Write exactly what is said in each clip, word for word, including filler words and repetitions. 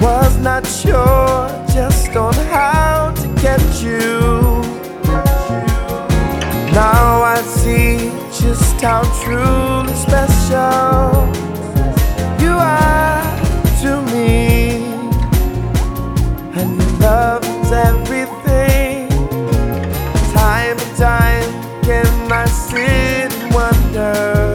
Was not sure just on how to get you. Now I see just how truly special you are to me, and your love is everything. Time and time again I sit and wonder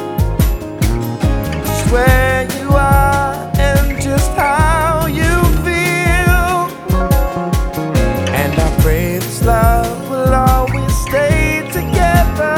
just where you are and just how you feel. And I pray this love will always stay together,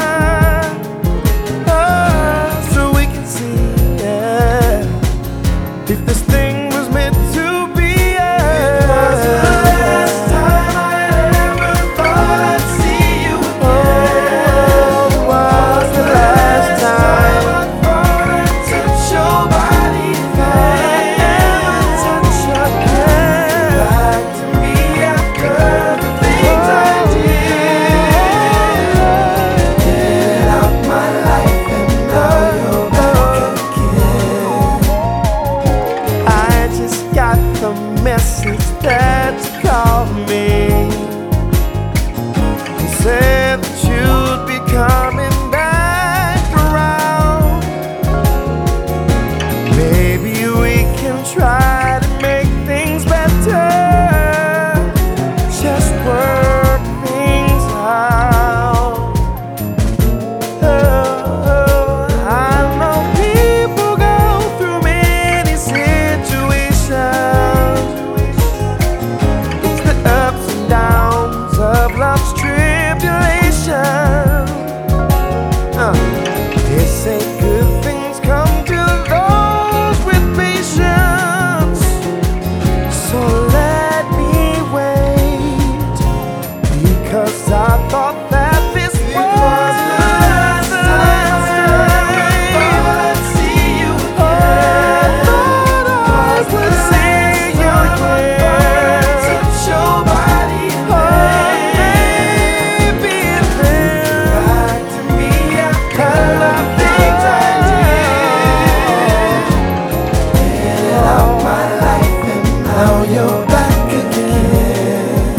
oh, so we can see, yeah, if this thing was meant to be. Yeah. It was the last time I ever thought I'd see you again. Oh, it was the last time I thought I'd touch your body. If I ever touch again, back to me after the things I did. Get out my life and now you're back again. I just got the message that you called me and said that you'd be coming back around. Maybe we can try to make things better, just work things out. Oh, I know people go through many situations. It's the ups and downs of love's tribulation. Uh, they say good things come to those with patience. So let me wait, because I thought that this was the last time I'd see you again. I thought I would see you again. Touch your body, oh, baby, then back to me after the things I did. Get out my life and now you're back again.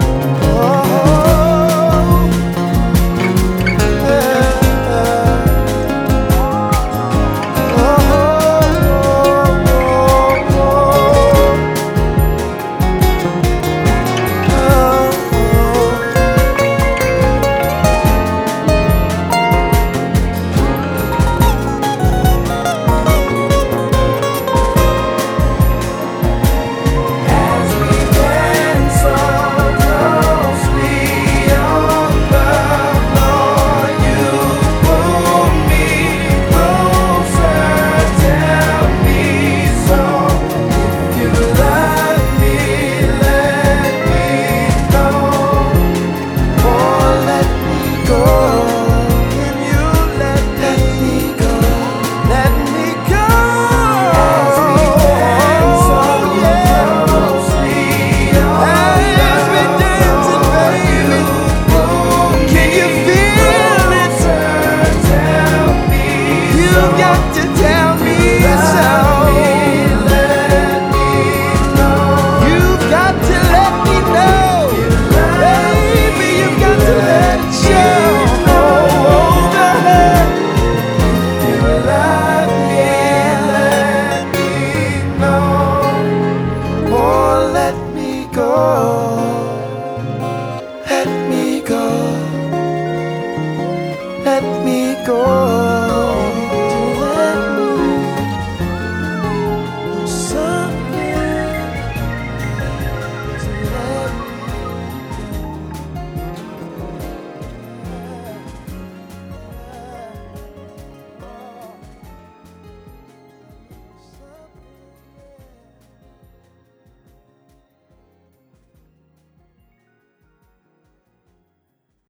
Oh, yeah. Oh, oh, as we dance so closely on the floor, you pull me closer, tell me so. If you love me, let me know, or let me go. Can you let, let me go? Let me go. As we dance so closely on as we dancing, baby, can you feel it? Tell me you've got to tell me so. Let me know. You've got to let me know, baby. You've got to let it show. Oh, if you love me, let me know, or let me go. Let me go. Let me go.